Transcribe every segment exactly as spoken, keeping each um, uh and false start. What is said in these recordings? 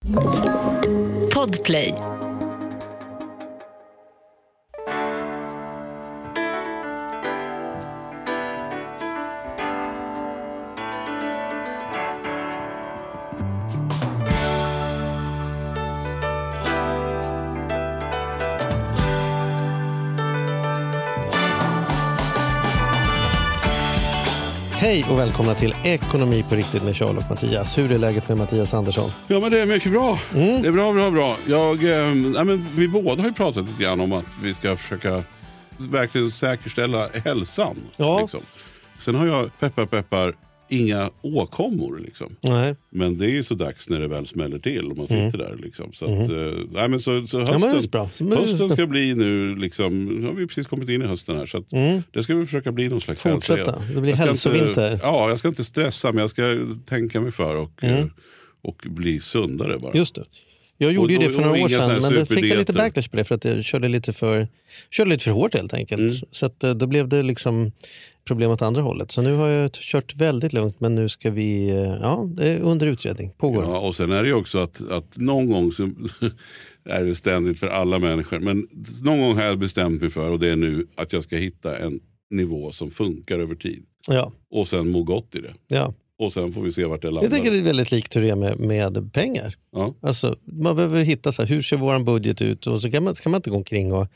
Podplay. Hej och välkomna till Ekonomi på riktigt med Charles och Mattias. Hur är läget med Mattias Andersson? Ja, men det är mycket bra. Mm. Det är bra, bra, bra. Jag, eh, nej, men vi båda har ju pratat lite grann om att vi ska försöka verkligen säkerställa hälsan. Ja. Liksom. Sen har jag, peppar, peppar, inga åkommor. Liksom. Nej. Men det är ju så dags när det väl smäller till och man sitter mm. där. Liksom. Så, att, mm. eh, nej, men så, så hösten, ja, men bra. Så, men hösten ska bli nu, liksom, nu har vi precis kommit in i hösten här. Så att, mm. det ska vi försöka bli någon slags fortsätta. hälsa. Det blir hälsovinter. Ja, jag ska inte stressa, men jag ska tänka mig för och, mm. och bli sundare bara. Just det. Jag gjorde och, ju det för några år sedan, men det fick jag lite backlash på det för att jag körde lite för, körde lite för hårt helt enkelt. Mm. Så att, då blev det liksom problem åt andra hållet. Så nu har jag kört väldigt lugnt, men nu ska vi, ja, det är under utredning, pågår. Ja, och sen är det ju också att, att någon gång så är det ständigt för alla människor. Men någon gång har jag bestämt mig för, och det är nu, att jag ska hitta en nivå som funkar över tid. Ja. Och sen må gott i det. Ja. Och sen får vi se vart det landar. Jag tänker det är väldigt likt hur det är med, med pengar. Ja. Alltså, man behöver hitta så här, hur ser våran budget ut? Och så kan man, ska man inte gå omkring och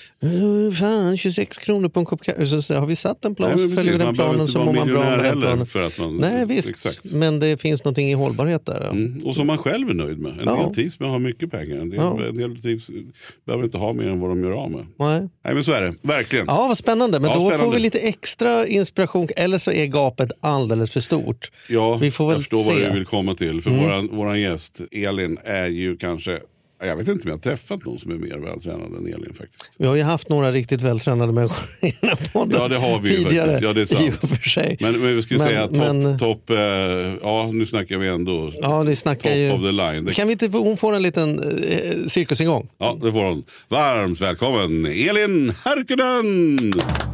fan, tjugosex kronor på en kopp kaffe. Så, så har vi satt en plan, Nej, så precis, följer vi den planen, så mår man bra med den planen. För att man, Nej, visst. Exakt. Men det finns någonting i hållbarhet där. Ja. Mm. Och som man själv är nöjd med. En ja. del trivs med att ha mycket pengar. En del, ja. en del trivs, behöver inte ha mer än vad de gör av med. Nej. Nej, men så är det. Verkligen. Ja, vad spännande. Men ja, då spännande. får vi lite extra inspiration. Eller så är gapet alldeles för stort. Ja, vi får väl jag förstår se. vad du vill komma till. För mm. våran, våran gäst, Elin, är ju kanske... Jag vet inte om jag har träffat någon som är mer vältränad än Elin faktiskt. Vi har ju haft några riktigt vältränade människor i den här podden. Ja, det har vi ju tidigare, faktiskt. Ja, det är sant. För sig. Men, men vi skulle men, säga topp, men, top, eh, ja nu snackar vi ändå ja, det snackar top ju, of the line. Det, kan vi inte, hon får en liten eh, cirkusingång. Ja, det får hon. Varmt välkommen, Elin Härkönen!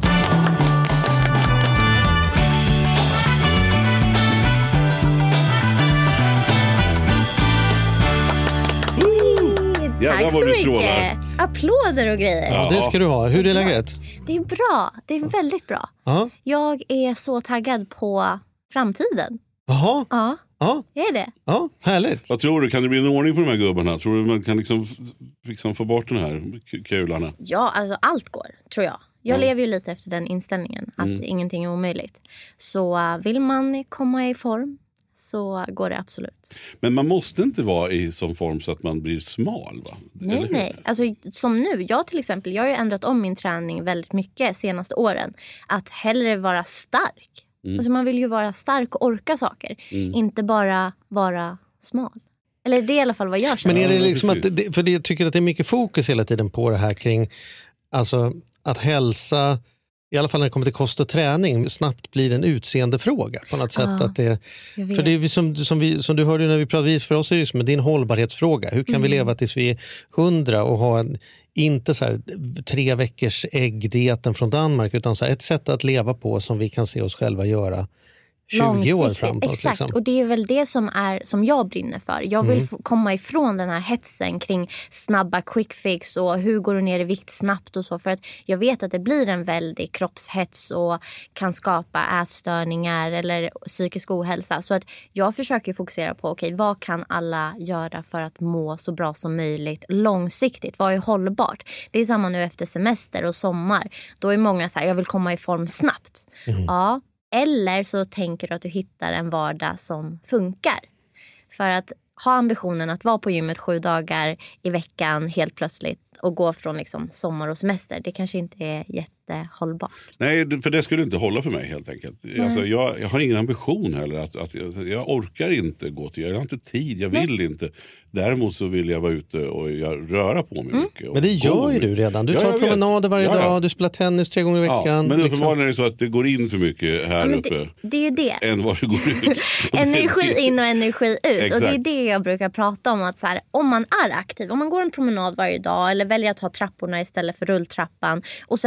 Tack ja, så mycket. Applåder och grejer. Ja, det ska du ha. Hur är läget? Det är bra. Det är väldigt bra. Ja. Jag är så taggad på framtiden. Jaha. Ja. Ja. Jag är det. Ja, härligt. Vad tror du? Kan det bli en ordning på de här gubbarna? Tror du man kan liksom, liksom få bort den här kularna? Ja, alltså allt går, tror jag. Jag mm. lever ju lite efter den inställningen. Att mm. ingenting är omöjligt. Så vill man komma i form, så går det absolut. Men man måste inte vara i sån form så att man blir smal, va? Nej, nej. Alltså, som nu, jag till exempel, jag har ju ändrat om min träning väldigt mycket senaste åren. Att hellre vara stark. Mm. Alltså man vill ju vara stark och orka saker. Mm. Inte bara vara smal. Eller det är i alla fall vad jag känner. Men är det liksom att, det, för jag tycker att det är mycket fokus hela tiden på det här kring, alltså att hälsa, i alla fall när det kommer till kost och träning, snabbt blir en utseendefråga på något sätt. Ah, att det, för det är som, som, vi, som du hörde när vi pratade, för oss är det som det är en hållbarhetsfråga. Hur kan mm. vi leva tills vi är hundra och ha en, inte så här tre veckors äggdieten från Danmark, utan så här ett sätt att leva på som vi kan se oss själva göra tjugo år framåt. Exakt, liksom. Och det är väl det som, är, som jag brinner för. Jag vill mm. komma ifrån den här hetsen kring snabba quick fix och hur går du ner i vikt snabbt och så. För att jag vet att det blir en väldig kroppshets och kan skapa ätstörningar eller psykisk ohälsa. Så att jag försöker fokusera på, okej, okay, vad kan alla göra för att må så bra som möjligt långsiktigt? Vad är hållbart? Det är samma nu efter semester och sommar. Då är många så här, jag vill komma i form snabbt. Mm. Ja. Eller så tänker du att du hittar en vardag som funkar. För att ha ambitionen att vara på gymmet sju dagar i veckan helt plötsligt och gå från liksom sommar och semester, det kanske inte är jättehållbart. Nej, för det skulle inte hålla för mig helt enkelt. Alltså, jag, jag har ingen ambition heller. Att, att, jag, jag orkar inte gå till, jag har inte tid, jag vill Nej. inte. Däremot så vill jag vara ute och jag, röra på mig mm. mycket. Och men det gör ju du redan. Du tar ja, promenader varje ja, ja. dag, du spelar tennis tre gånger i veckan. Ja, men liksom. uppenbarligen är det så att det går in för mycket här ja, uppe. Det, det är ju det. Än vad det går ut. Energi in och energi ut. Exakt. Och det är det jag brukar prata om. Att så här, om man är aktiv, om man går en promenad varje dag eller väljer att ha trapporna istället för rulltrappan och sen har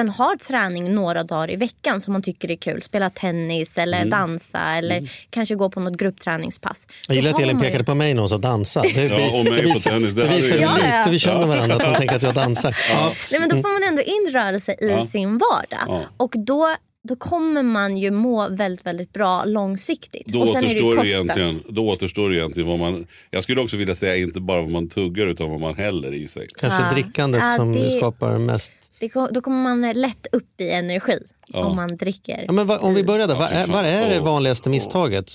träning några dagar i veckan som man tycker är kul. Spela tennis eller mm. dansa eller mm. kanske gå på något gruppträningspass. Jag gillar att Elin pekade på mig någon som dansa. Det, ja, och mig på tennis. Det, det visar ja, lite, ja. vi känner varandra att de tänker att jag dansar. Ja. Nej, men då får man ändå in rörelse i ja. sin vardag. Ja. Och då... då kommer man ju må väldigt, väldigt bra långsiktigt. Då, och sen återstår, är det det egentligen, då återstår det egentligen vad man... Jag skulle också vilja säga inte bara vad man tuggar utan vad man häller i sig. Kanske ja. drickandet ja, som det, skapar mest... Det, då kommer man lätt upp i energi ja. om man dricker. Ja, men va, om vi börjar där, vad ja, är, är det vanligaste misstaget?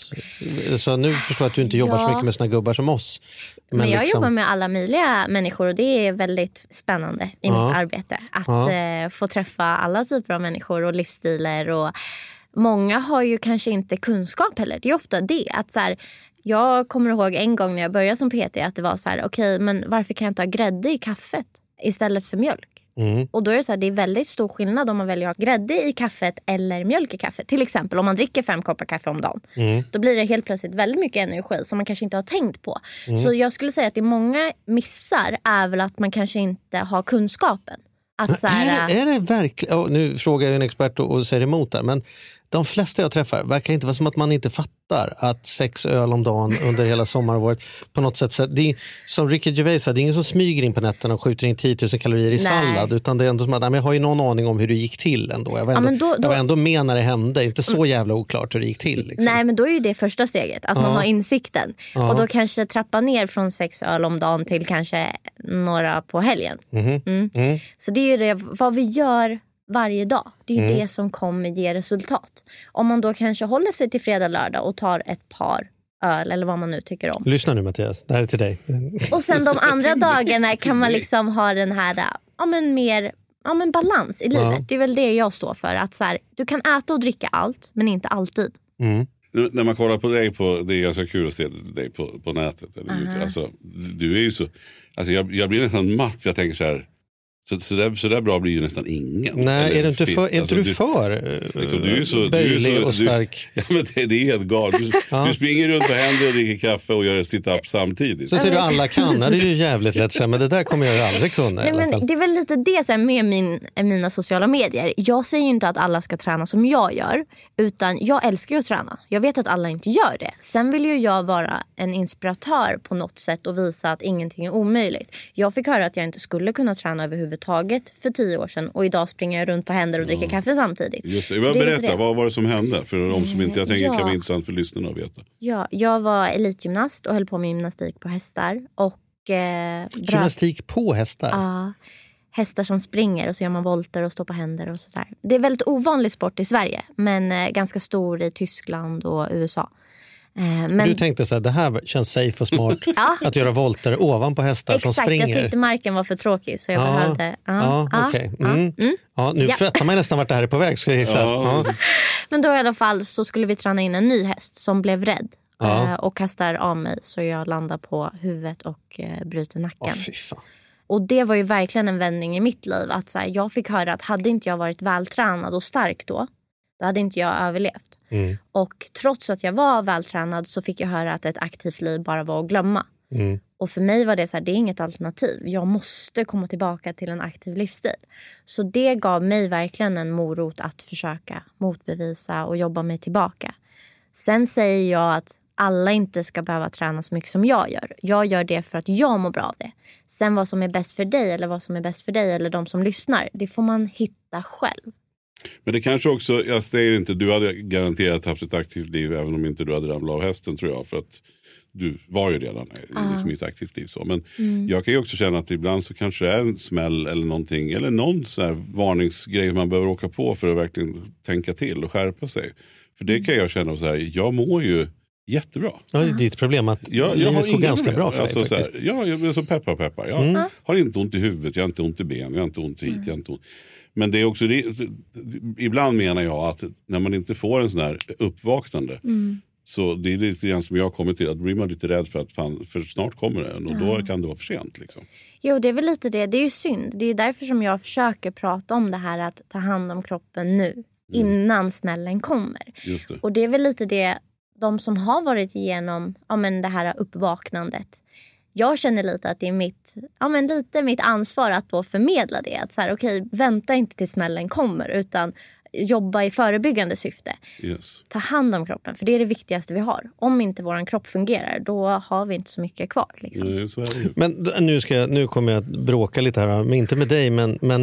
Så nu förstår jag att du inte jobbar ja. så mycket med såna gubbar som oss. Men, men jag liksom... jobbar med alla möjliga människor och det är väldigt spännande i ja. mitt arbete. Att ja. eh, få träffa alla typer av människor och livsstilar. Och många har ju kanske inte kunskap heller. Det är ofta det. Att så här, jag kommer ihåg en gång när jag började som P T att det var så här, okej, okay, men varför kan jag inte ha grädde i kaffet istället för mjölk? Mm. Och då är det så här, det är väldigt stor skillnad om man väljer att ha grädde i kaffet eller mjölk i kaffet. Till exempel om man dricker fem koppar kaffe om dagen. Mm. Då blir det helt plötsligt väldigt mycket energi som man kanske inte har tänkt på. Mm. Så jag skulle säga att det är många missar är väl att man kanske inte har kunskapen. Att så här, är, det, är det verkligen, oh, nu frågar jag en expert och, och säger emot där, men de flesta jag träffar verkar inte vara som att man inte fattar att sex öl om dagen under hela sommaråret på något sätt, så det är, som Ricky Gervais sa, det är ingen som smyger in på nätterna och skjuter in tio tusen kalorier i Nej. sallad, utan det är ändå som att jag har ju någon aning om hur det gick till ändå. Jag var ändå, ja, då, då, jag var ändå med när det hände, inte så jävla oklart hur det gick till. Liksom. Nej, men då är ju det första steget, att ja. man har insikten. Ja. Och då kanske trappa ner från sex öl om dagen till kanske några på helgen. Mm. Mm. Mm. Så det är ju det, vad vi gör varje dag. Det är ju mm. det som kommer ge resultat. Om man då kanske håller sig till fredag, lördag och tar ett par öl eller vad man nu tycker om. Lyssna nu Mattias, det här är till dig. Och sen de andra dagarna kan man liksom ha den här ja, men mer ja, men balans i livet. Ja. Det är väl det jag står för. Att så här, du kan äta och dricka allt, men inte alltid. Mm. När man kollar på dig, på, det är ganska kul att se dig på, på nätet. Eller uh-huh. alltså, du är ju så... Alltså jag, jag blir nästan matt för jag tänker så här... Så, så, där, så där bra blir ju nästan ingen. Nej, är du inte för, är alltså, inte du för liksom, du är så, böjlig du är så, och stark? Du, ja, men det, det är helt galet. Du, ja. du springer runt på händer och dricker kaffe och gör sit-up samtidigt. Så ser du alla kan. Det är ju jävligt lätt så, men det där kommer jag aldrig kunna. Nej, men det är väl lite det så här, med min, mina sociala medier. Jag säger ju inte att alla ska träna som jag gör. Utan jag älskar ju att träna. Jag vet att alla inte gör det. Sen vill ju jag vara en inspiratör på något sätt och visa att ingenting är omöjligt. Jag fick höra att jag inte skulle kunna träna överhuvudtaget för tio år sedan. Och idag springer jag runt på händer och dricker ja. kaffe samtidigt. Just det. Jag berätta, vad var det som hände? För de som inte, jag tänker ja. kan vara intressant för lyssnarna att veta. Ja, jag var elitgymnast och höll på med gymnastik på hästar. Och, eh, gymnastik på hästar? Ja, hästar som springer och så gör man volter och står på händer och sådär. Det är väldigt ovanlig sport i Sverige, men eh, ganska stor i Tyskland och U S A. Men, du tänkte så här, det här känns safe och smart ja. att göra volter ovanpå hästar Exakt, som springer. Exakt, jag tyckte marken var för tråkig så jag ja. behövde... Ja, ja, okay. mm. mm. ja, nu ja. fattar man nästan vart det här är på väg. Ska jag gissa. Ja. Ja. Men då i alla fall så skulle vi träna in en ny häst som blev rädd ja. och kastar av mig så jag landar på huvudet och bryter nacken. Åh, fy fan. Och det var ju verkligen en vändning i mitt liv. Att så här, jag fick höra att hade inte jag varit vältränad och stark då, då hade inte jag överlevt. Mm. Och trots att jag var vältränad så fick jag höra att ett aktivt liv bara var att glömma. Mm. Och för mig var det så här, det är inget alternativ. Jag måste komma tillbaka till en aktiv livsstil. Så det gav mig verkligen en morot att försöka motbevisa och jobba mig tillbaka. Sen säger jag att alla inte ska behöva träna så mycket som jag gör. Jag gör det för att jag mår bra av det. Sen vad som är bäst för dig eller vad som är bäst för dig eller de som lyssnar, det får man hitta själv. Men det kanske också, jag säger inte, du hade garanterat haft ett aktivt liv även om inte du hade ramlat av hästen tror jag. För att du var ju redan uh. liksom i ett aktivt liv. Så. Men mm. jag kan ju också känna att ibland så kanske det är en smäll eller någonting. Eller någon så här varningsgrej man behöver åka på för att verkligen tänka till och skärpa sig. För det kan jag känna så här, jag mår ju jättebra. Ja, det är ditt problem att jag, jag har går ganska bra för alltså, dig, så här, ja, jag är så peppar peppar. Jag mm. har inte ont i huvudet, jag har inte ont i ben, jag har inte ont hit, mm. jag har inte ont. Men det är också det, ibland menar jag att när man inte får en sån här uppvaknande mm. så det är lite grann som jag har kommit till att blir man lite rädd för att fan, för snart kommer den och då kan det vara för sent liksom. Jo, det är väl lite det. Det är ju synd. Det är därför som jag försöker prata om det här att ta hand om kroppen nu mm. innan smällen kommer. Just det. Och det är väl lite det de som har varit igenom ja, men det här uppvaknandet. jag känner lite att det är mitt, ja, men lite mitt ansvar att då förmedla det. Att så här, okej, vänta inte till smällen kommer utan jobba i förebyggande syfte. Yes. Ta hand om kroppen, för det är det viktigaste vi har. Om inte våran kropp fungerar, då har vi inte så mycket kvar. Liksom. Nej, så är det ju. Men nu, ska jag, nu kommer jag att bråka lite här, men inte med dig, men, men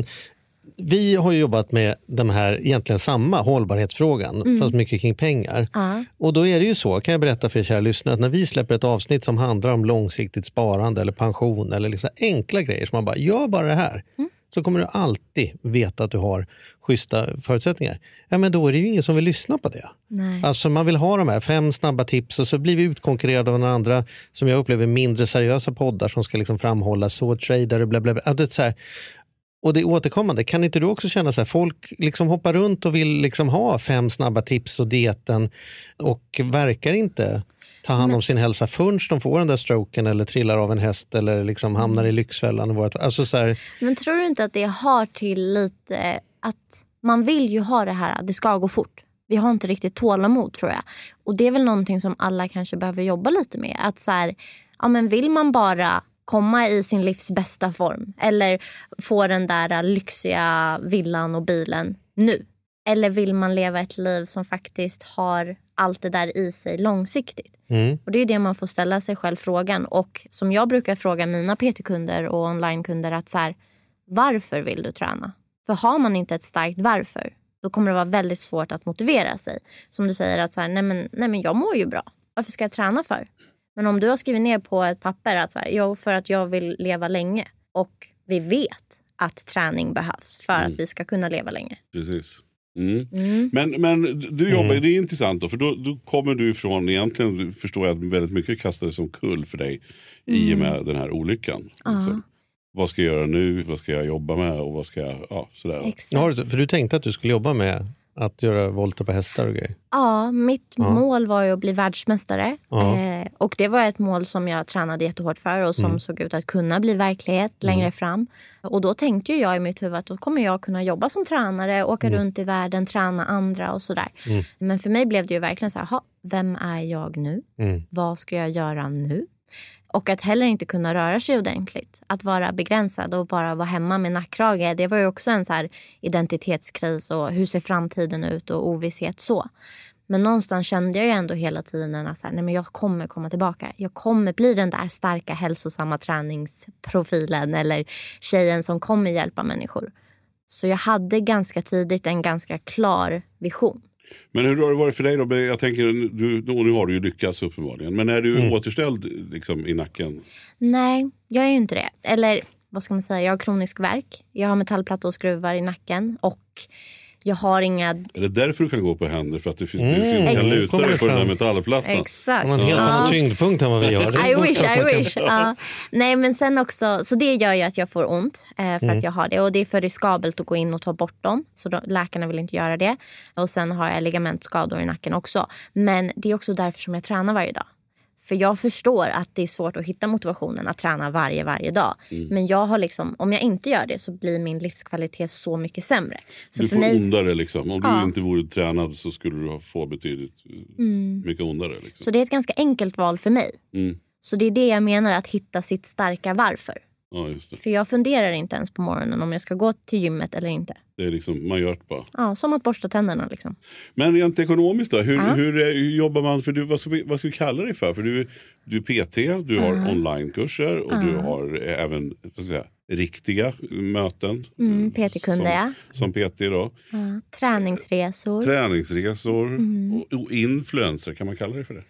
vi har ju jobbat med de här egentligen samma hållbarhetsfrågan, mm. fast mycket kring pengar. Uh. Och då är det ju så, kan jag berätta för er kära lyssnare, att när vi släpper ett avsnitt som handlar om långsiktigt sparande eller pension eller liksom enkla grejer som man bara, gör bara det här. Mm. Så kommer du alltid veta att du har schyssta förutsättningar. Ja, men då är det ju ingen som vill lyssna på det. Nej. Alltså man vill ha de här fem snabba tips och så blir vi utkonkurrerade av några andra som jag upplever mindre seriösa poddar som ska liksom framhålla så trader och bla bla bla. Alltså, det är så här, och det är återkommande. Kan inte du också känna så här, folk liksom hoppar runt och vill liksom ha fem snabba tips och dieten och verkar inte ta hand om sin hälsa förrän de får den där stroken eller trillar av en häst eller liksom hamnar i Lyxfällan. Och vårt, alltså så här. Men tror du inte att det har till lite att man vill ju ha det här, det ska gå fort. Vi har inte riktigt tålamod, tror jag. Och det är väl någonting som alla kanske behöver jobba lite med. Att så här, ja, men vill man bara komma i sin livs bästa form eller få den där lyxiga villan och bilen nu? Eller vill man leva ett liv som faktiskt har allt det där i sig långsiktigt? Mm. Och det är det man får ställa sig själv frågan. Och som jag brukar fråga mina P T-kunder och onlinekunder, att så här, varför vill du träna? För har man inte ett starkt varför, då kommer det vara väldigt svårt att motivera sig. Som du säger, att så här, nej, men, nej men jag mår ju bra. Varför ska jag träna för? Men om du har skrivit ner på ett papper att så här, jo, för att jag vill leva länge. Och vi vet att träning behövs för mm. att vi ska kunna leva länge. Precis. Mm. Mm. Men, men du jobbar, mm. det är intressant då, för då, då kommer du ifrån, egentligen förstår jag att väldigt mycket kastades som kull för dig mm. i och med den här olyckan. Ja. Vad ska jag göra nu, vad ska jag jobba med och vad ska jag, ja sådär. Ja, för du tänkte att du skulle jobba med att göra volter på hästar och grejer? Ja, mitt ja. mål var ju att bli världsmästare. Ja. Eh, och det var ett mål som jag tränade jättehårt för och som mm. såg ut att kunna bli verklighet längre mm. fram. Och då tänkte jag i mitt huvud att då kommer jag kunna jobba som tränare, åka mm. runt i världen, träna andra och sådär. Mm. Men för mig blev det ju verkligen så här, vem är jag nu? Mm. Vad ska jag göra nu? Och att heller inte kunna röra sig ordentligt. Att vara begränsad och bara vara hemma med nackkrage. Det var ju också en så här identitetskris. Och hur ser framtiden ut och ovisshet så. Men någonstans kände jag ju ändå hela tiden att så här, nej men jag kommer komma tillbaka. Jag kommer bli den där starka hälsosamma träningsprofilen. Eller tjejen som kommer hjälpa människor. Så jag hade ganska tidigt en ganska klar vision. Men hur har det varit för dig då? Jag tänker, du, nu har du ju lyckats uppenbarligen. Men är du mm. återställd liksom, i nacken? Nej, jag är ju inte det. Eller vad ska man säga, jag har kronisk värk. Jag har metallplattor och skruvar i nacken. Och jag har inga... Är det därför du kan gå på händer? För att det finns mm. du kan luta dig på den här metallplattan? Exakt. Man har en helt annan ja. tyngdpunkt än vad vi gör. I wish, I wish. Ja. Nej, men sen också, så det gör ju att jag får ont eh, för mm. att jag har det. Och det är för riskabelt att gå in och ta bort dem. Så då, läkarna vill inte göra det. Och sen har jag ligamentskador i nacken också. Men det är också därför som jag tränar varje dag. För jag förstår att det är svårt att hitta motivationen att träna varje, varje dag. Mm. Men jag har liksom, om jag inte gör det så blir min livskvalitet så mycket sämre. Så du för får mig... ondare liksom. Om ja. du inte vore tränad så skulle du få betydligt mm. mycket ondare. Liksom. Så det är ett ganska enkelt val för mig. Mm. Så det är det jag menar, att hitta sitt starka varför. Ja, just det. För jag funderar inte ens på morgonen om jag ska gå till gymmet eller inte. Det är liksom, man gör det bara. Ja, som att borsta tänderna liksom. Men rent ekonomiskt då? Hur, ja. hur, hur jobbar man? För du, vad, ska vi, vad ska vi kalla dig för? För du, du är P T, du har uh. onlinekurser och uh. du har även vad ska jag säga, riktiga möten. Mm, P T-kunder, ja. Som P T då. Uh. Träningsresor. Träningsresor mm. och, och influencer, kan man kalla dig för det?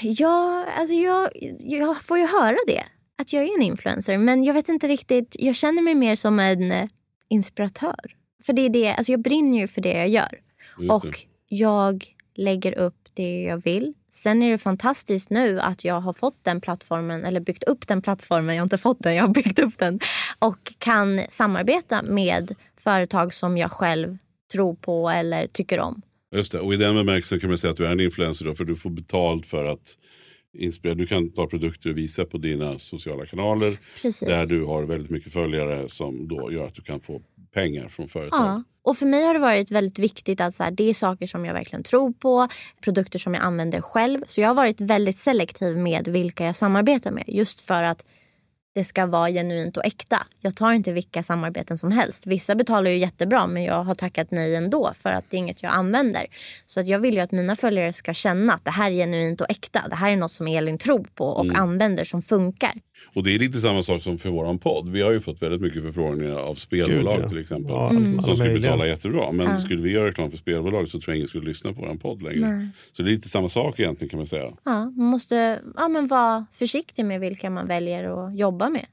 Ja, alltså jag, jag får ju höra det. Att jag är en influencer, men jag vet inte riktigt, jag känner mig mer som en inspiratör. För det är det, alltså jag brinner ju för det jag gör. Och jag lägger upp det jag vill. Sen är det fantastiskt nu att jag har fått den plattformen, eller byggt upp den plattformen, jag har inte fått den, jag har byggt upp den. Och kan samarbeta med företag som jag själv tror på eller tycker om. Just det, och i den bemärkelsen kan man säga att du är en influencer då, för du får betalt för att inspirera. Du kan ta produkter och visa på dina sociala kanaler. Precis. Där du har väldigt mycket följare som då gör att du kan få pengar från företag. Ja, och för mig har det varit väldigt viktigt att så här, det är saker som jag verkligen tror på, produkter som jag använder själv. Så jag har varit väldigt selektiv med vilka jag samarbetar med, just för att det ska vara genuint och äkta. Jag tar inte vilka samarbeten som helst. Vissa betalar ju jättebra, men jag har tackat nej ändå för att det är inget jag använder. Så att jag vill ju att mina följare ska känna att det här är genuint och äkta. Det här är något som Elin tror på och mm. använder som funkar. Och det är lite samma sak som för våran podd. Vi har ju fått väldigt mycket förfrågningar av spelbolag Gud, ja. till exempel. Ja, mm. Som skulle betala jättebra. Men ja. skulle vi göra reklam för spelbolag så tror jag ingen skulle lyssna på våran podd längre. Nej. Så det är lite samma sak egentligen kan man säga. Ja, man måste ja, men vara försiktig med vilka man väljer att jobba med.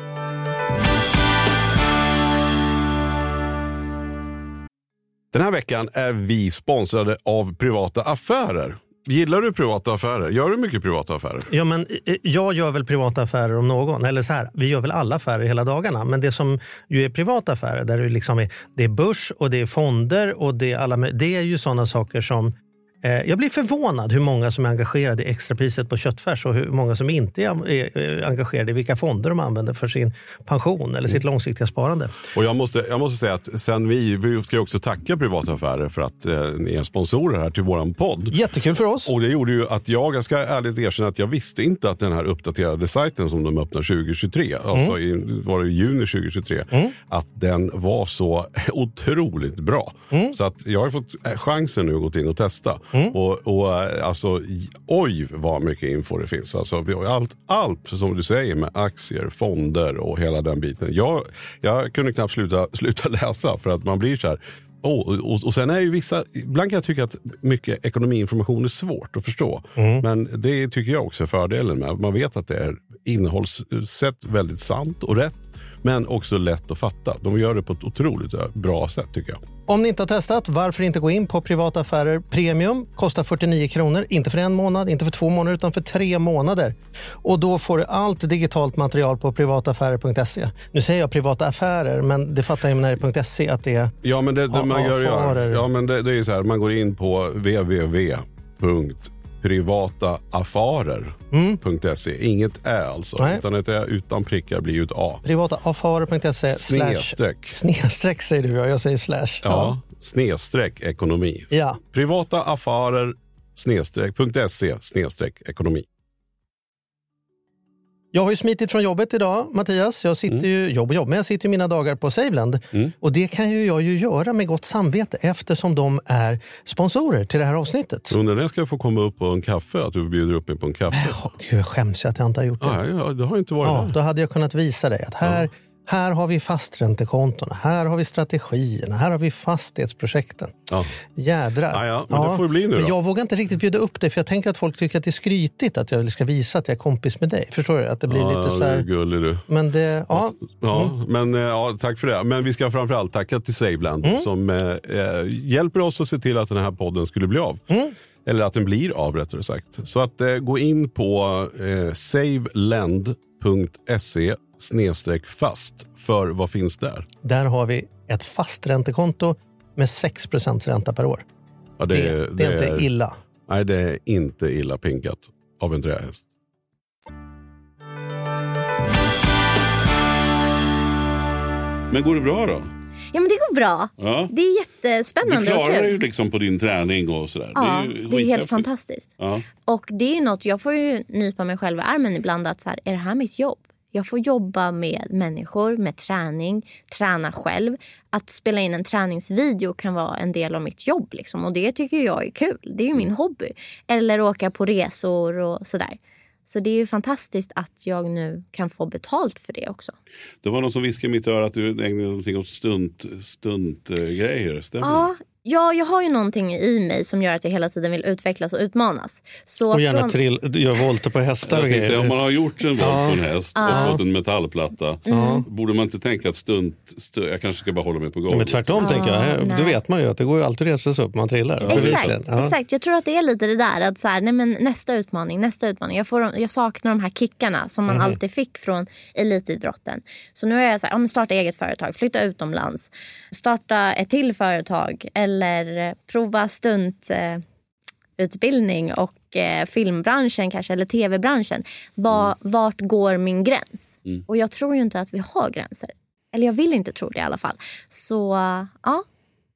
Den här veckan är vi sponsrade av Privata Affärer. Gillar du privata affärer? Gör du mycket privata affärer? Ja, men jag gör väl privata affärer om någon. Eller så här, vi gör väl alla affärer hela dagarna. Men det som ju är privata affärer, där det liksom är, det är börs och det är fonder och det är alla, det är ju sådana saker som jag blir förvånad hur många som är engagerade i extrapriset på köttfärs och hur många som inte är engagerade i vilka fonder de använder för sin pension eller sitt långsiktiga sparande. Och jag måste, jag måste säga att sen vi, vi ska också tacka Privata Affärer för att eh, ni är sponsorer här till våran podd. Jättekul för oss. Och det gjorde ju att jag, jag ska ärligt erkänna att jag visste inte att den här uppdaterade sajten som de öppnar tjugo tjugotre, mm. alltså i, var det i juni tjugo tjugotre, mm. att den var så otroligt bra. Mm. Så att jag har fått chansen nu att gå in och testa. Mm. Och, och alltså, oj vad mycket info det finns. Alltså, allt, allt som du säger med aktier, fonder och hela den biten. Jag, jag kunde knappt sluta, sluta läsa för att man blir så här. Oh, och, och sen är ju vissa, ibland kan jag tycka att mycket ekonomiinformation är svårt att förstå. Mm. Men det tycker jag också är fördelen med. Man vet att det är innehållssätt väldigt sant och rätt. Men också lätt att fatta. De gör det på ett otroligt bra sätt tycker jag. Om ni inte har testat, varför inte gå in på Privata Affärer Premium? Kostar fyrtionio kronor, inte för en månad, inte för två månader utan för tre månader. Och då får du allt digitalt material på privataffärer punkt se. Nu säger jag privata affärer, men det fattar jag när det är .se att det är. Ja, men det, det man gör, gör. Ja, men det, det är ju så här, man går in på w w w punkt privata affärer punkt se. Mm. Inget är alltså. Nej. Utan ett är utan prickar blir ju ett A. privata affärer punkt se snedstreck. Snedstreck säger du, jag säger slash. Ja, ja. Snedstreck ekonomi. Ja. Privata affärer snedstreck punkt se snedstreck ekonomi. Jag har ju smitit från jobbet idag, Mattias. Jag sitter mm. ju, jobb och jobb, men jag sitter ju mina dagar på Saveland. Mm. Och det kan ju jag ju göra med gott samvete eftersom de är sponsorer till det här avsnittet. Undrar när jag ska få komma upp på en kaffe, att du bjuder upp mig på en kaffe? Ja, jag skäms att jag inte har gjort det. Ah, ja, det har inte varit ja, där. Då hade jag kunnat visa dig att här... Ja. Här har vi fasträntekontona, här har vi strategierna, här har vi fastighetsprojekten. Ja. Jädrar. Ja, ja, men ja. Det får det bli nu då. Men jag vågar inte riktigt bjuda upp dig för jag tänker att folk tycker att det är skrytigt att jag ska visa att jag är kompis med dig. Förstår du? Att det blir ja, lite så här... Ja, det är gullig du. Men det, ja. Ja, mm. men ja, tack för det. Men vi ska framförallt tacka till Saveland mm. som eh, hjälper oss att se till att den här podden skulle bli av. Mm. Eller att den blir av rättare sagt. Så att eh, gå in på eh, saveland punkt se snedstreck fast för vad finns där? Där har vi ett fasträntekonto med sex procent ränta per år. Ja, det, det, det, det är inte är, illa. Nej, det är inte illa pinkat av en trähäst. Men går det bra då? Ja, men det går bra. Ja. Det är jättespännande. Du klarar dig ju liksom på din träning och sådär. Ja, det är, ju det är helt fantastiskt. Ja. Och det är något, jag får ju nypa mig själv i armen ibland att så här, är det här mitt jobb? Jag får jobba med människor, med träning, träna själv. Att spela in en träningsvideo kan vara en del av mitt jobb. Liksom. Och det tycker jag är kul. Det är ju min hobby. Eller åka på resor och sådär. Så det är ju fantastiskt att jag nu kan få betalt för det också. Det var någon som viskade i mitt öra att du ägnade någonting åt stunt, stuntgrejer, stämmer? Ja. Ja, jag har ju någonting i mig som gör att jag hela tiden vill utvecklas och utmanas. Så och gärna från... trill, gör volter på hästar och grejer. Om man har gjort en volt ja. på en häst ja. och fått en metallplatta, mm. borde man inte tänka att stunt, stu, jag kanske ska bara hålla mig på golvet. Ja, men tvärtom ja, tänker jag. Nej. Då vet man ju att det går ju alltid att resa sig upp man trillar. Ja. Exakt, ja. exakt, jag tror att det är lite det där att så här, nej men nästa utmaning, nästa utmaning. Jag, får, jag saknar de här kickarna som man mm. alltid fick från elitidrotten. Så nu är jag så här, om starta eget företag, flytta utomlands, starta ett till företag eller prova stuntutbildning eh, och eh, filmbranschen kanske, eller tv-branschen. Var, mm. Vart går min gräns? Mm. Och jag tror ju inte att vi har gränser. Eller jag vill inte tro det i alla fall. Så ja,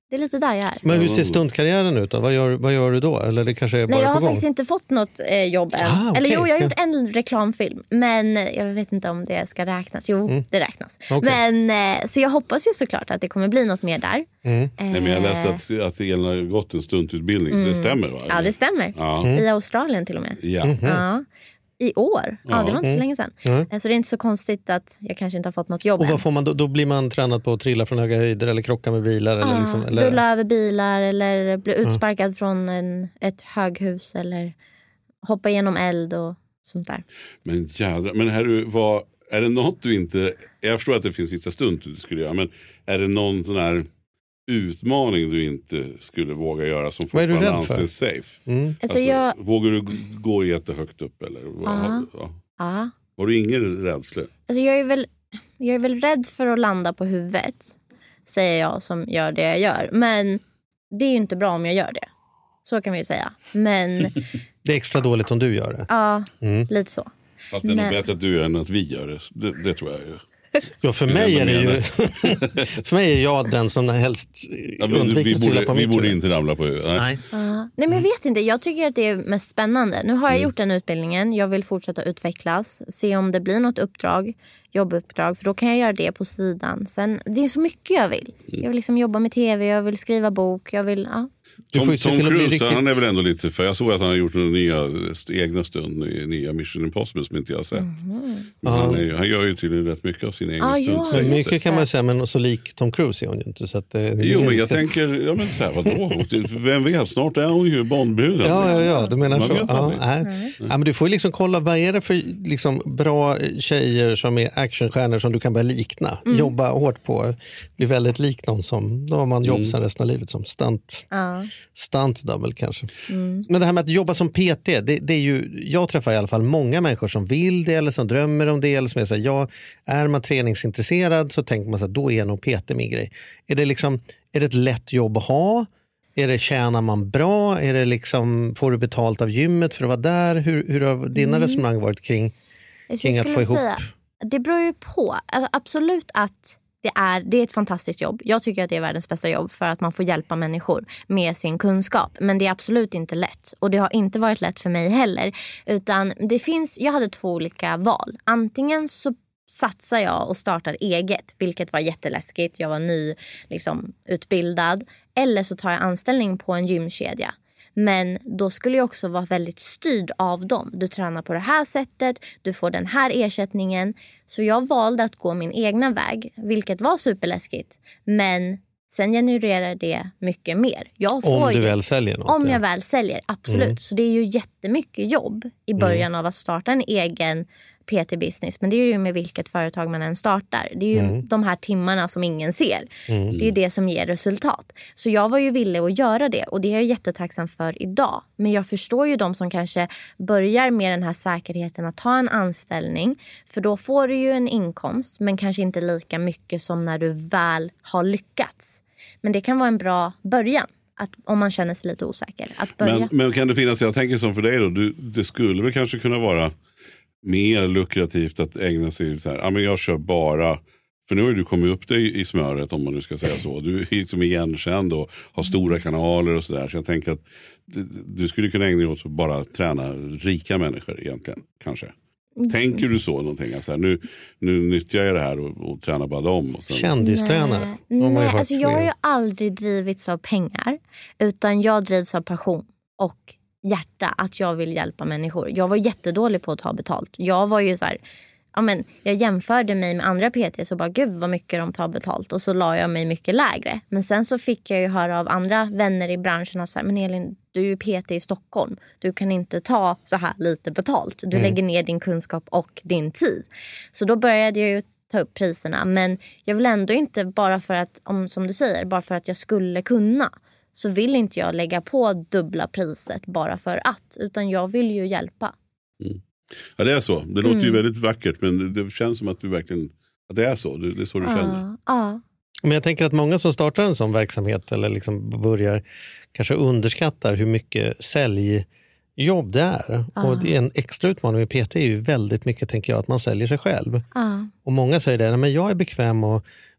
Det är lite där jag är. Men hur ser stuntkarriären ut då? Vad gör, vad gör du då? Eller det kanske är bara Nej, jag på har gång? faktiskt inte fått något eh, jobb än. Ah, okay. Eller jo, jag har gjort en reklamfilm. Men jag vet inte om det ska räknas. Jo, mm. det räknas. Okay. Men, eh, så jag hoppas ju såklart att det kommer bli något mer där. Mm. Eh, Nej, men jag läste att, att Elin har gått en stuntutbildning. Mm. Så det stämmer, va? Ja, det stämmer. Ja. Mm. I Australien till och med. Ja. Mm-hmm. Ja. I år? Ja, ja, det var inte så länge sedan. Mm. Så det är inte så konstigt att jag kanske inte har fått något jobb. Och än. vad får man då? Då blir man tränad på att trilla från höga höjder eller krocka med bilar? Ja, eller liksom, eller... rulla över bilar eller bli utsparkad mm. från en, ett höghus eller hoppa igenom eld och sånt där. Men jädra, men här, vad, är det något du inte... Jag förstår att det finns vissa stunder du skulle göra, men är det någon sån här utmaning du inte skulle våga göra som fortfarande anses safe? Mm. Alltså, alltså, jag... Vågar du gå jättehögt upp? Eller? Ja. Ja. Ja. Har du ingen rädsla? Alltså, jag, är väl, jag är väl rädd för att landa på huvudet, säger jag som gör det jag gör. Men det är ju inte bra om jag gör det. Så kan vi ju säga. Men... det är extra dåligt om du gör det. Ja, mm. lite så. Fast det är men... nog bättre att du gör än att vi gör det. Det, det tror jag ju. Ja, för mig är det ju för mig är jag den som helst ja, vi, undviker vi att trilla på Vi mitt borde huvud. inte ramla på huvudet. Nej. Nej. Uh, nej men jag vet inte, jag tycker att det är mest spännande. Nu har jag mm. gjort den utbildningen, jag vill fortsätta utvecklas, se om det blir något uppdrag, jobbuppdrag, för då kan jag göra det på sidan. Sen, det är så mycket jag vill. Jag vill liksom jobba med tv, jag vill skriva bok, jag vill, ja. Du Tom, Tom Cruise, riktigt... han är väl ändå lite, för jag såg att han har gjort en nya egna stund i nya Mission Impossible som inte jag har sett. Mm. Men han, är, han gör ju tydligen rätt mycket av sin egen ah, stund. Ja, mycket kan man säga, men så lik Tom Cruise är hon ju inte. Så att, eh, jo, men jag tänker, ja men så här, vadå? Vem vet, snart är hon ju Bondbruden. Ja, ja, ja, du menar man så. Ja, nej. Mm. Ja, men du får ju liksom kolla, vad är det för liksom, bra tjejer som är actionstjärnor som du kan börja likna. Mm. Jobba hårt på, bli väldigt lik någon som, då har man jobb sen resten av livet som stunt. Ja. Stunt double kanske. Mm. Men det här med att jobba som P T, det, det är ju, jag träffar i alla fall många människor som vill det eller som drömmer om det. Eller som är så här, ja, är man träningsintresserad så tänker man så här, då är nog P T min grej. Är det, liksom, är det ett lätt jobb att ha? Är det, tjänar man bra? Är det liksom, får du betalt av gymmet för att vara där? Hur, hur har dina mm. resonemang varit kring, kring att få ihop? Säga, det beror ju på. Absolut att Det är, det är ett fantastiskt jobb. Jag tycker att det är världens bästa jobb för att man får hjälpa människor med sin kunskap. Men det är absolut inte lätt. Och det har inte varit lätt för mig heller. Utan det finns, jag hade två olika val. Antingen så satsar jag och startar eget, vilket var jätteläskigt. Jag var ny, liksom, utbildad. Eller så tar jag anställning på en gymkedja. Men då skulle jag också vara väldigt styrd av dem. Du tränar på det här sättet, du får den här ersättningen. Så jag valde att gå min egna väg, vilket var superläskigt. Men sen genererar det mycket mer. Jag får om du ju, väl säljer något. Om jag ja. väl säljer, absolut. Mm. Så det är ju jättemycket jobb i början mm. av att starta en egen P T-business. Men det är ju med vilket företag man än startar. Det är ju mm. de här timmarna som ingen ser. Mm. Det är det som ger resultat. Så jag var ju villig att göra det. Och det är jag jättetacksam för idag. Men jag förstår ju de som kanske börjar med den här säkerheten att ta en anställning. För då får du ju en inkomst. Men kanske inte lika mycket som när du väl har lyckats. Men det kan vara en bra början. Att, om man känner sig lite osäker. Att börja. Men, men kan det finnas, jag tänker som för dig då. Du, det skulle väl kanske kunna vara mer lukrativt att ägna sig så här, ja men jag kör bara, för nu har du kommit upp dig i smöret om man nu ska säga så, du är liksom igenkänd och har stora kanaler och sådär, så jag tänker att du skulle kunna ägna dig åt att bara träna rika människor egentligen, kanske. Mm. Tänker du så någonting? Alltså här, nu, nu nyttjar jag det här och, och tränar bara dem. Och sen... Kändistränare? Nej, Nej alltså jag har ju aldrig drivits av pengar, utan jag drivs av passion och hjärta, att jag vill hjälpa människor. Jag var jättedålig på att ta betalt. Jag var ju så här, ja men jag jämförde mig med andra P T så bara gud vad mycket de tar betalt, och så la jag mig mycket lägre. Men sen så fick jag ju höra av andra vänner i branschen att så här, men Elin, du är ju P T i Stockholm. Du kan inte ta så här lite betalt. Du mm. lägger ner din kunskap och din tid. Så då började jag ju ta upp priserna, men jag vill ändå inte bara för att, om, som du säger, bara för att jag skulle kunna, så vill inte jag lägga på dubbla priset bara för att, utan jag vill ju hjälpa. Mm. Ja, det är så. Det låter mm. ju väldigt vackert, men det känns som att du verkligen, att det är så. Det är så du ja, känner. Ja. Men jag tänker att många som startar en sån verksamhet eller liksom börjar kanske underskattar hur mycket säljjobb det är. Ja. Och det är en extra utmaning med P T är ju väldigt mycket, tänker jag, att man säljer sig själv. Ja. Och många säger det, men jag är bekväm och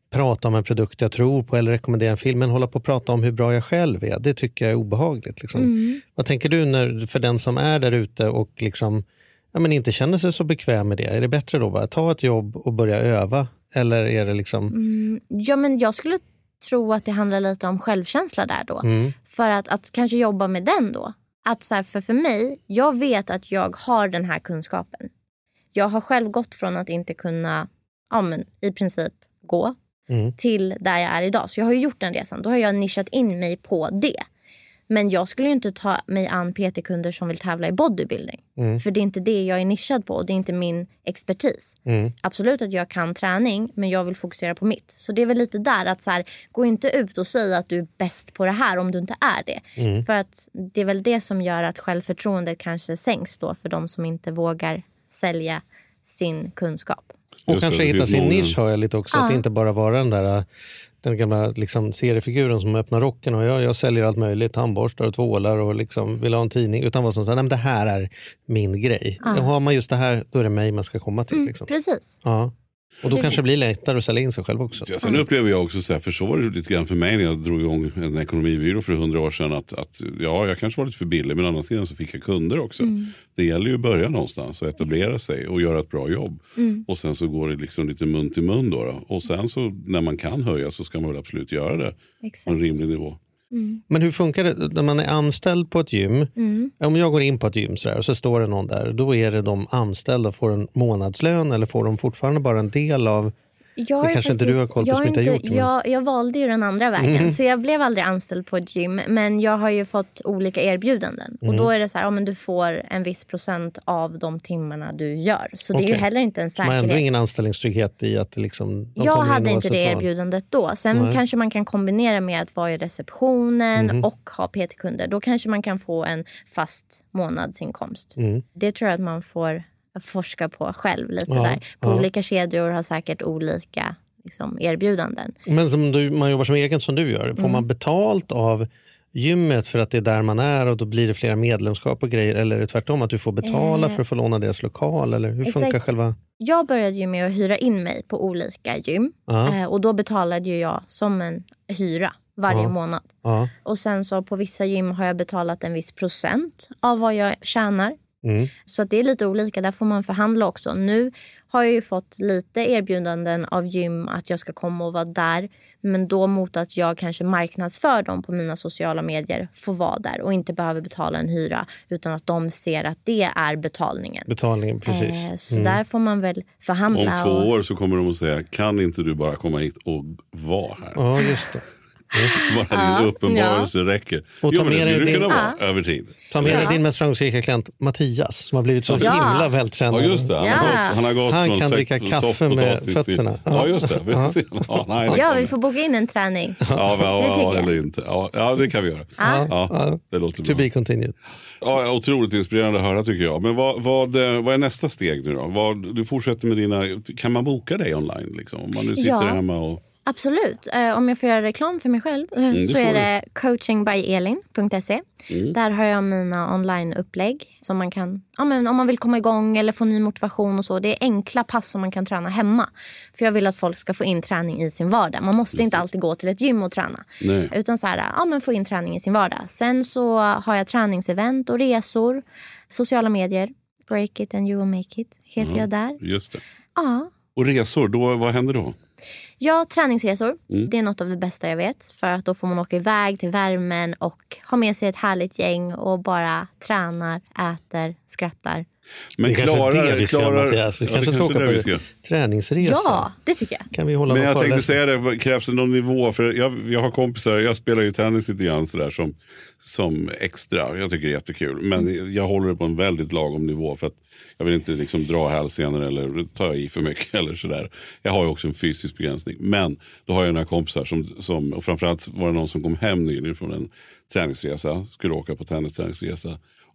prata om en produkt jag tror på eller rekommendera en film, men hålla på och prata om hur bra jag själv är. Det tycker jag är obehagligt. Liksom. Mm. Vad tänker du när, för den som är där ute och liksom, ja, men inte känner sig så bekväm med det? Är det bättre då bara ta ett jobb och börja öva? Eller är det liksom... Mm, ja, men jag skulle tro att det handlar lite om självkänsla där då. Mm. För att, att kanske jobba med den då. Att så här, för, för mig, jag vet att jag har den här kunskapen. Jag har själv gått från att inte kunna, ja, men, i princip gå mm. till där jag är idag. Så jag har ju gjort den resan. Då har jag nischat in mig på det. Men jag skulle ju inte ta mig an P T-kunder som vill tävla i bodybuilding. Mm. För det är inte det jag är nischad på och det är inte min expertis. Mm. Absolut att jag kan träning, men jag vill fokusera på mitt. Så det är väl lite där att så här, gå inte ut och säga att du är bäst på det här om du inte är det. Mm. För att det är väl det som gör att självförtroendet kanske sänks då för de som inte vågar sälja sin kunskap. Och just kanske det, hitta sin många... nisch har jag lite också. Ja. Att inte bara vara den där... Den gamla liksom, seriefiguren som öppnar rocken och jag, jag säljer allt möjligt, handborstar och tvålar och liksom vill ha en tidning. Utan vad som säger, det här är min grej. Ja. Har man just det här, då är det mig man ska komma till. Liksom. Mm, precis. Ja. Och då precis. Kanske det blir lättare att sälja in sig själv också. Ja, sen upplever jag också så här, för så var det lite grann för mig när jag drog igång en ekonomibyrå för hundra år sedan. Att, att ja, jag kanske var lite för billig, men å andra sidan så fick jag kunder också. Mm. Det gäller ju att börja någonstans och etablera sig och göra ett bra jobb. Mm. Och sen så går det liksom lite mun till mun då, då. Och sen så när man kan höja så ska man väl absolut göra det. Exakt. På en rimlig nivå. Mm. Men hur funkar det när man är anställd på ett gym? Mm. Om jag går in på ett gym så, där, och så står det någon där, då är det de anställda får en månadslön eller får de fortfarande bara en del av... Jag det kanske faktiskt, inte du har koll på som inte har gjort det. Men... Jag, jag valde ju den andra vägen. Mm. Så jag blev aldrig anställd på ett gym. Men jag har ju fått olika erbjudanden. Mm. Och då är det så här, ja, men du får en viss procent av de timmarna du gör. Så okay. Det är ju heller inte en säkerhet. Man har ändå ingen anställningstrygghet i att det liksom... Jag hade inte det erbjudandet då. Sen Nej. kanske man kan kombinera med att vara i receptionen mm. och ha P T-kunder. Då kanske man kan få en fast månadsinkomst. Mm. Det tror jag att man får... forska på själv lite ja, där. På ja. olika kedjor har säkert olika liksom, erbjudanden. Men som du, man jobbar som egen som du gör, får mm. man betalt av gymmet för att det är där man är och då blir det flera medlemskap och grejer, eller är det tvärtom att du får betala eh. för att få låna deras lokal, eller hur Exakt. funkar själva? Jag började ju med att hyra in mig på olika gym eh, och då betalade ju jag som en hyra varje ja. månad. Ja. Och sen så på vissa gym har jag betalat en viss procent av vad jag tjänar. Mm. Så att det är lite olika, där får man förhandla också. Nu har jag ju fått lite erbjudanden av gym att jag ska komma och vara där, men då mot att jag kanske marknadsför dem på mina sociala medier, får vara där och inte behöver betala en hyra, utan att de ser att det är betalningen. Betalningen, precis. Eh, så mm. där får man väl förhandla. Om två och... år så kommer de att säga, kan inte du bara komma hit och vara här? Ja, just det. Bara din ja, uppenbarelse ja. räcker. Och jo, men det skulle din, kunna vara ja. över tid. Ta med dig ja. din mest framgångsrika klient Mattias som har blivit så ja. himla vältränad. Ja, just det. Han, ja. har gått, han har gått han från kan dricka kaffe med fötterna. Till... Ja, just det. Ja. Ja, nej, ja, vi får boka in en träning. Ja, ja, ja, ja eller inte. Ja, ja, det kan vi göra. Ja. Ja, det låter to bra. be continued. Ja, otroligt inspirerande att höra tycker jag. Men vad, vad, vad är nästa steg nu då? Vad, du fortsätter med dina... Kan man boka dig online liksom? Om man nu sitter ja. hemma och... Absolut. Eh, om jag får göra reklam för mig själv mm, så är det coaching by elin punkt se. Mm. Där har jag mina online-upplägg som man kan, ja, men om man vill komma igång eller få ny motivation och så. Det är enkla pass som man kan träna hemma. För jag vill att folk ska få in träning i sin vardag. Man måste inte alltid gå till ett gym och träna. Nej. Utan så här, ja, men få in träning i sin vardag. Sen så har jag träningsevent och resor, sociala medier. Break it and you will make it heter mm. jag där. Just det. Ja. Och resor, då, vad händer då? Ja, träningsresor. Mm. Det är något av det bästa jag vet. För att då får man åka iväg till värmen och ha med sig ett härligt gäng och bara tränar, äter, skrattar. Men det klarar det vi ska, klarar, Mattias. Vi ja, kanske ska åka på ska. träningsresa. Ja, det tycker jag. Kan vi hålla Men jag tänkte läs- säga det, krävs det någon nivå? För jag, jag har kompisar, jag spelar ju tennis lite grann sådär som, som extra. Jag tycker det är jättekul. Men mm. jag håller det på en väldigt lagom nivå för att jag vill inte liksom dra hälsenor eller ta i för mycket eller sådär. Jag har ju också en fysisk begränsning. Men då har jag några kompisar som, som och framförallt var det någon som kom hem nyligen från en träningsresa, skulle åka på tennisträningsresa.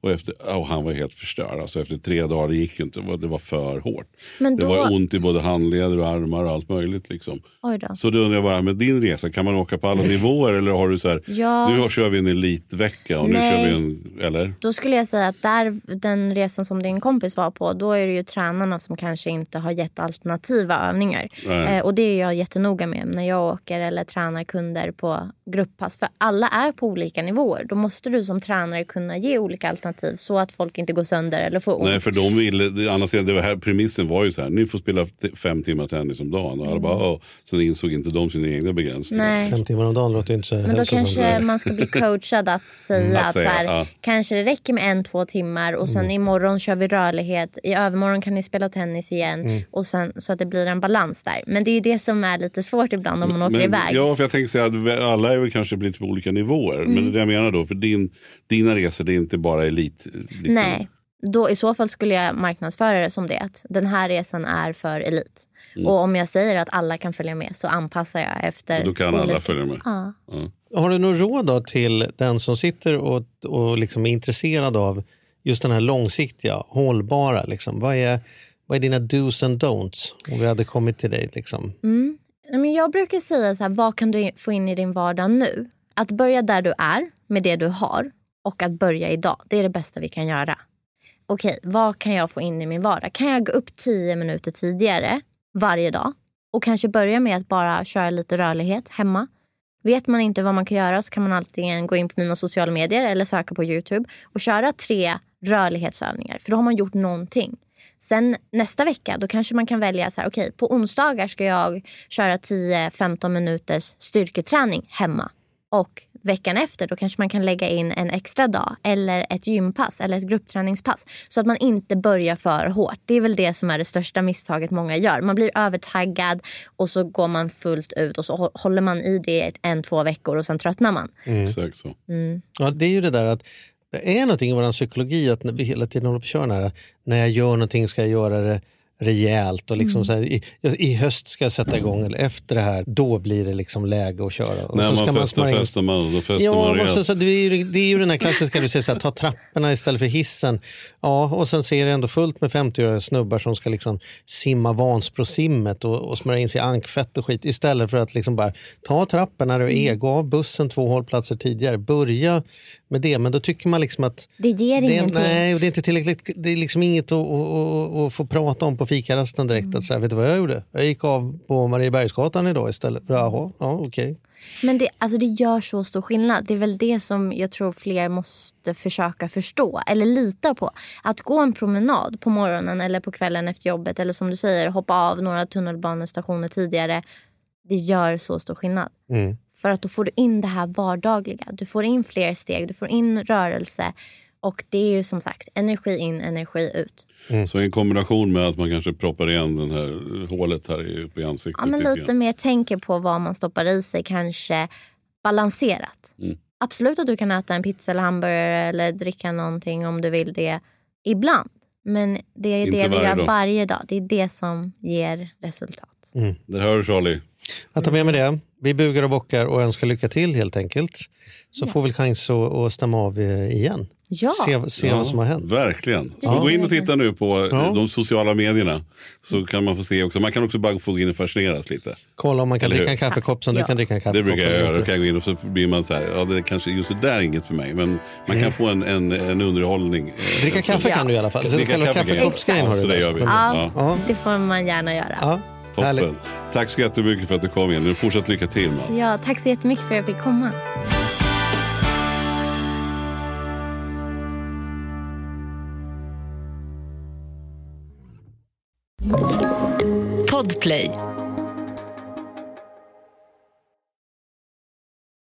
Och, efter, och han var helt förstörd. Alltså efter tre dagar det gick inte. Det var för hårt. Men då... Det var ont i både handleder och armar och allt möjligt. Liksom. Oj då. Så då undrar jag bara, med din resa, kan man åka på alla nivåer? Eller har du så här, ja. nu kör vi en elitvecka och Nej. nu kör vi en, eller? Då skulle jag säga att där, den resan som din kompis var på, då är det ju tränarna som kanske inte har gett alternativa övningar. Eh, och det är jag jättenoga med när jag åker eller tränar kunder på grupppass. För alla är på olika nivåer. Då måste du som tränare kunna ge olika alternativ så att folk inte går sönder eller får ont. Nej, för de ville, annars, det var här, premissen var ju så här, ni får spela fem timmar tennis om dagen. Och alla bara, åh, sen insåg inte de sina egna begränsningar. Nej. Fem timmar om dagen låter inte så. Men då kanske man ska bli coachad att säga att att säga, så här, ja. kanske det räcker med en, två timmar och sen mm. imorgon kör vi rörlighet. I övermorgon kan ni spela tennis igen mm. och sen, så att det blir en balans där. Men det är det som är lite svårt ibland om man åker men, iväg. Ja, för jag tänker säga att alla är väl kanske blivit på olika nivåer. Mm. Men det är det jag menar då, för din, dina resor det är inte bara elit. Liksom. Nej, då i så fall skulle jag marknadsföra det som det. Att den här resan är för elit. Mm. Och om jag säger att alla kan följa med så anpassar jag efter. Och då kan olika. Alla följa med. Ja. Ja. Har du något råd då till den som sitter och, och liksom är intresserad av just den här långsiktiga, hållbara? Liksom? Vad, är, vad är dina do's and don'ts om vi hade kommit till dig? Liksom? Mm. Men jag brukar säga så här, vad kan du få in i din vardag nu? Att börja där du är med det du har och att börja idag. Det är det bästa vi kan göra. Okej, vad kan jag få in i min vardag? Kan jag gå upp tio minuter tidigare varje dag och kanske börja med att bara köra lite rörlighet hemma? Vet man inte vad man kan göra så kan man alltid gå in på mina sociala medier eller söka på YouTube och köra tre rörlighetsövningar. För då har man gjort någonting. Sen nästa vecka då kanske man kan välja så här, okej, på onsdagar ska jag köra tio till femton minuters styrketräning hemma. Och veckan efter då kanske man kan lägga in en extra dag eller ett gympass eller ett gruppträningspass. Så att man inte börjar för hårt. Det är väl det som är det största misstaget många gör. Man blir övertaggad och så går man fullt ut och så håller man i det en, två veckor och sen tröttnar man. Mm. Exakt så. Mm. Ja, det är ju det där att det är någonting i vår psykologi att när vi hela tiden håller på att köra här, när jag gör någonting ska jag göra det rejält och liksom mm. så här, i, i höst ska jag sätta igång eller efter det här, då blir det liksom läge att köra. Och när så ska man festar, man in... festar man, då festar ja, man och så, så det, är ju, det är ju den här klassiska, du säger så här, ta trapporna istället för hissen. Ja, och sen ser det ändå fullt med femtio-åriga snubbar som ska liksom simma Vansbrosimmet och, och smörja in sig i ankfett och skit istället för att liksom bara ta trapporna och mm. gå av bussen två hållplatser tidigare. Börja med det, men då tycker man liksom att det ger det, ingenting. Nej, och det är inte tillräckligt, det är liksom inget att, att, att, att få prata om på fikarasten direkt. Mm. Att säga, vet du vad jag gjorde? Jag gick av på Mariebergsgatan idag istället. Jaha, ja okej. Okay. Men det, alltså det gör så stor skillnad. Det är väl det som jag tror fler måste försöka förstå eller lita på. Att gå en promenad på morgonen eller på kvällen efter jobbet eller som du säger, hoppa av några tunnelbanestationer tidigare. Det gör så stor skillnad. Mm. För att då får du in det här vardagliga. Du får in fler steg, du får in rörelse. Och det är ju som sagt energi in, energi ut. Mm. Så en kombination med att man kanske proppar igen den här hålet här uppe i ansiktet. Ja, men lite mer tänker på vad man stoppar i sig. Kanske balanserat. Mm. Absolut att du kan äta en pizza eller hamburgare eller dricka någonting om du vill det ibland. Men det är inte det vi gör dag. varje dag. Det är det som ger resultat. Mm. Det hör du, Charlie. Jag tar med mig det. Vi bugar och bockar och önskar lycka till helt enkelt. Så ja. får vi chans att stämma av igen. Ja. Se, se ja, vad som har hänt. Verkligen. Så ja. gå in och titta nu på ja. de sociala medierna. Så kan man få se också. Man kan också bara få gå in och fascineras lite. Kolla om man kan Eller dricka en kaffekopp som ja. du kan dricka en kaffekopp. Det brukar jag göra. Då kan jag gå in och så blir man så här. Ja, det är kanske just det där är inget för mig. Men man mm. kan få en, en, en underhållning. Dricka kaffe ja. kan du i alla fall. Så dricka kaffe kaffekoppsgrejen har du. Så det gör vi. Ja, ja. Det får man gärna göra. Ja. Toppen. Härligt. Tack så jättemycket för att du kom igen. Nu fortsätt lycka till, man. Ja, tack så jättemycket för att jag fick komma. Podplay.